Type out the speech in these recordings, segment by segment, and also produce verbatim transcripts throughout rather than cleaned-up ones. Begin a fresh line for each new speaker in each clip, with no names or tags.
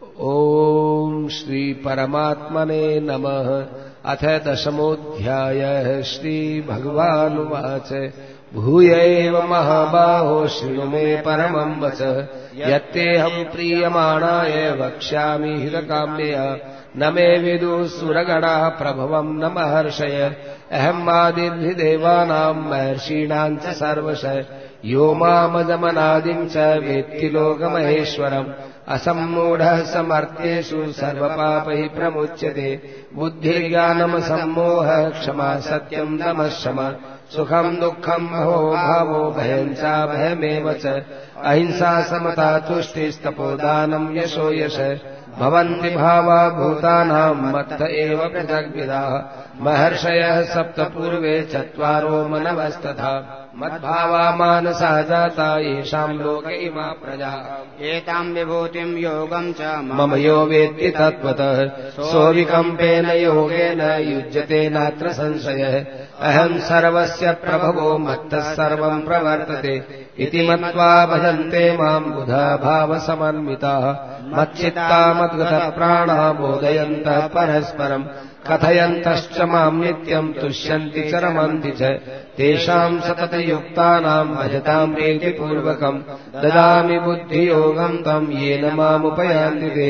ओम श्री परमात्मने नमः। अथ दशमोऽध्यायः। श्री भगवानुवाच भूयैव महाबाहो शृणु मे परमं वचः यत्तेऽहं प्रीयमाणाय वक्ष्यामि हितकाम्यया न मे विदुः सुरगणाः प्रभवं न महर्षय अहम् देवानां महर्षीणां च सर्वशः यो मामजमनादिं च वेत्ति लोकमहेश्वरम् असम्मूढः समर्थ्येषु सर्वपापैः प्रमुच्यते बुद्धिर्ज्ञानमसम्मोहः क्षमा सत्यं दमः शमः सुखं दुःखं महो भावो भयं चाभयमेव च अहिंसा समता तुष्टिस्तपोदानं यशो यशः भवन्ति भावा भूतानां मत्त एव पृथग्विधाः महर्षयः सप्त पूर्वे चत्वारो मनवस्तथा मद्भावा मानसा जाता येषां लोक इमा प्रजा
एतां विभूतिं योगं च
मम यो वेत्ति तत्त्वतः सोऽविकम्पेन योगेन युज्यते नात्र संशयः अहं सर्वस्य प्रभवो मत्तः सर्वं प्रवर्तते इति मत्वा भजन्ते मां बुधा भावसमन्विताः मच्चित्ता मद्गतप्राणाः बोधयन्तः परस्परम् कथयन्तश्च मां नित्यं तुष्यन्ति च रमन्ति च तेषां सततयुक्तानां भजतां प्रीतिपूर्वकं ददामि बुद्धियोगं तं येन मामुपयान्ति ते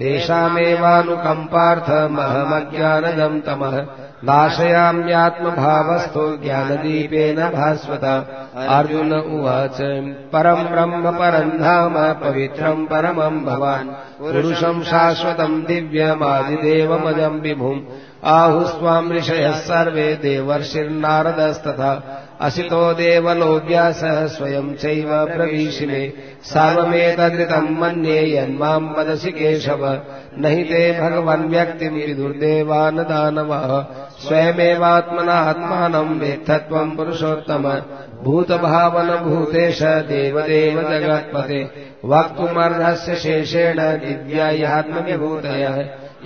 तेषामेवानुकम्पार्थमहमज्ञानदं तमः नाशयाम्यात्मभावस्थो ज्ञानदीपेन भास्वता। अर्जुन उवाच परं ब्रह्म परं धाम पवित्रं परमं भवान् पुरुषं शाश्वतं दिव्यमादिदेवमजं विभुम् आहुस्त्वां ऋषयः सर्वे देवर्षिर्नारदस्तथा असितो देवलो व्यासः स्वयं चैव प्रवीशिमे सर्वमेतदृतं मन्ये यन्मां वदसि केशव न हि ते भगवन् व्यक्तिं विदुर्देवा न दानवः स्वयमेवात्मनात्मानं वेत्थत्वं पुरुषोत्तम भूतभावन भूतेश देवदेव जगत्पते वक्तुमर्हस्य शेषेण दिव्या ह्यात्मविभूतयः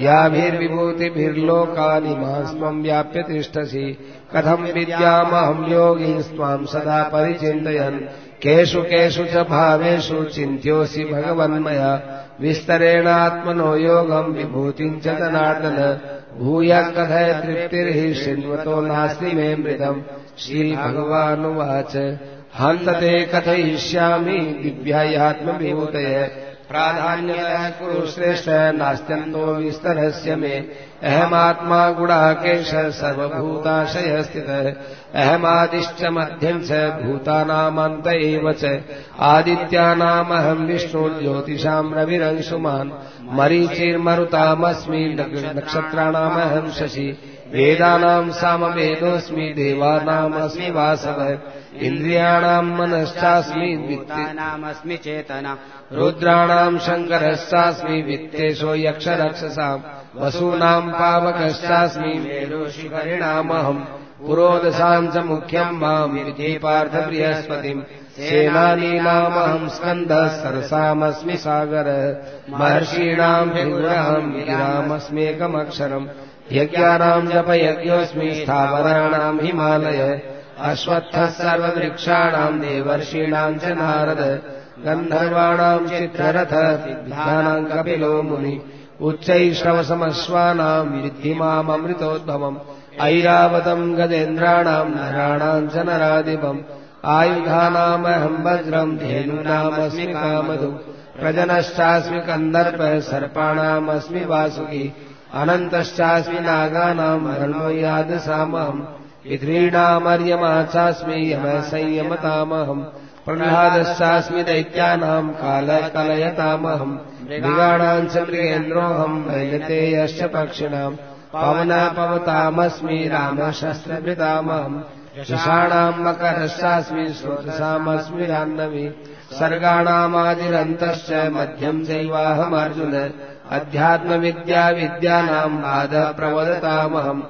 याभिर्विभूतिभिर्लोकानि मास्त्वं व्याप्य तिष्ठसि कथं विद्यामहं योगिंस्त्वां सदा परिचिन्तयन् केषु केषु च भावेषु चिन्त्योऽसि भगवन्मया विस्तरेणात्मनो योगं विभूतिं च जनार्दन भूयः कथय तृप्तिर्हि शृण्वतो नास्ति मे मृतम्। श्रीभगवानुवाच हन्तते कथयिष्यामि दिव्यात्मविभूतयः प्राधान्यतः कुरु श्रेष्ठ नास्त्यन्तो विस्तरस्य मे अहमात्मा गुणाकेश सर्वभूताशयः स्थितः अहमादिश्च मध्यं च भूतानामन्त एव च आदित्यानामहं विष्णुर्ज्योतिषां रविरंशुमान् मरीचिर्मरुतामस्मि नक्षत्राणामहं शशि वेदानां सामवेदोऽस्मि देवानामस्मि वासवः इन्द्रियाणां मनश्चास्मि
वित्तानामस्मि चेतना
रुद्राणां शङ्करश्चास्मि वित्तेशो यक्षरक्षसां वसूनां पावकश्चास्मि मेरुशिखरिणामहं पुरोदशां च मुख्यं मां विद्धि पार्थ बृहस्पतिम् सेनानीनामहं स्कन्दः सरसामस्मि सागरः महर्षीणां भृगुरहं गिरामस्म्येकमक्षरम् यज्ञानां जपयज्ञोऽस्मि स्थावराणां हिमालयः अश्वत्थः सर्ववृक्षाणां देवर्षीणां च नारद गन्धर्वाणां चित्ररथः सिद्धानां कपिलो मुनि उच्चैश्रवसमश्वानां विद्धि माममृतोद्भवम् ऐरावतं गजेन्द्राणां नराणां च नराधिपम् आयुधानामहं वज्रं धेनूनामस्मि कामधु प्रजनश्चास्मि कन्दर्पः सर्पाणामस्मि वासुकी अनन्तश्चास्मि नागानां मरणोयादसामहम् पितॄणामर्यमा चास्मि यमः संयमतामहम् प्रह्लादश्चास्मि दैत्यानां कालः कलयतामहम् मृगाणां च मृगेन्द्रोऽहं वैनतेयश्च पक्षिणां पवनः पवतामस्मि रामः शस्त्रभृतामहम् शशाणां मकरश्चास्मि स्रोतसामस्मि जाह्नवी सर्गाणामादिरन्तश्च मध्यं चैवाहमर्जुन अध्यात्मविद्या विद्यानां नादः प्रवदतामहम्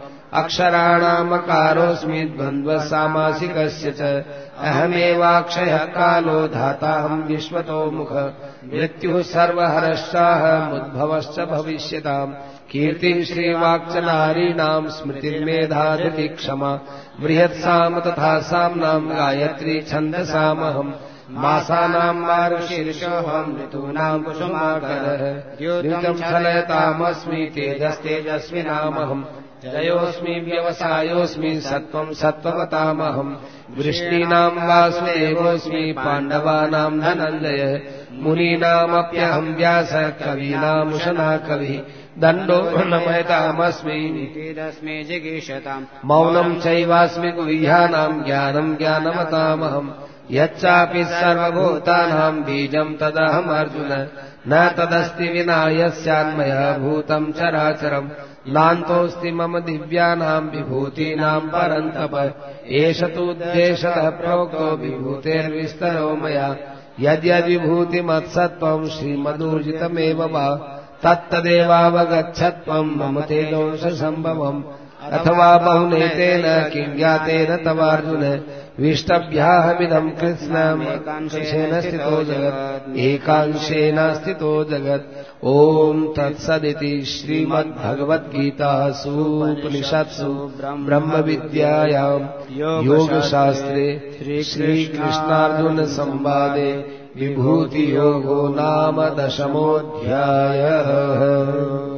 अक्षराणामकारोऽस्मि द्वन्द्वसामासिकस्य च अहमेवाक्षयः कालो धाताहं विश्वतो मुख मृत्युः सर्वहरश्चाहमुद्भवश्च भविष्यताम् कीर्तिं श्रीवाक्च नारीणां स्मृतिर्मेधा धृतिः क्षमा बृहत्साम तथा साम्नां गायत्री छन्दसामहम् मासानां मारुशीर्षोऽहम् ऋतूनां कुसुमाकरः द्यूतं छलयतामस्मि तेजस्तेजस्विनामहम् जयोऽस्मि व्यवसायोऽस्मि सत्त्वं सत्त्ववतामहम् वृष्णीनां वासुदेवोऽस्मि पाण्डवानां धनञ्जयः मुनीनामप्यहम् व्यासः कवीनामुशना कविः दण्डो नमयतामस्मि
नीतिरस्मि जिगीषताम्
मौनं चैवास्मि गुह्यानां ज्ञानं ज्ञानवतामहम् यच्चापि सर्वभूतानां बीजं तदहमर्जुन न तदस्ति विना यस्यान्मया भूतं चराचरम् नान्तोऽस्ति मम दिव्यानां विभूतीनां परन्तप एष तूद्देशतः प्रोक्तो विभूतेर्विस्तरो मया यद्यद्विभूतिमत्सत्त्वं श्रीमदूर्जितमेव वा तत्तदेवावगच्छत्वं मम तेजोंशसम्भवम् अथवा बहुनेतेन किं ज्ञातेन तवार्जुन विष्टभ्याहमिदं कृत्स्नमेकांशेन स्थितो जगत् एकांशेन स्थितो जगत् ॐ तत्सदिति श्रीमद्भगवद्गीतासु उपनिषत्सु ब्रह्मविद्यायां योगशास्त्रे श्रीकृष्णार्जुनसंवादे विभूतियोगो नाम दशमोऽध्यायः।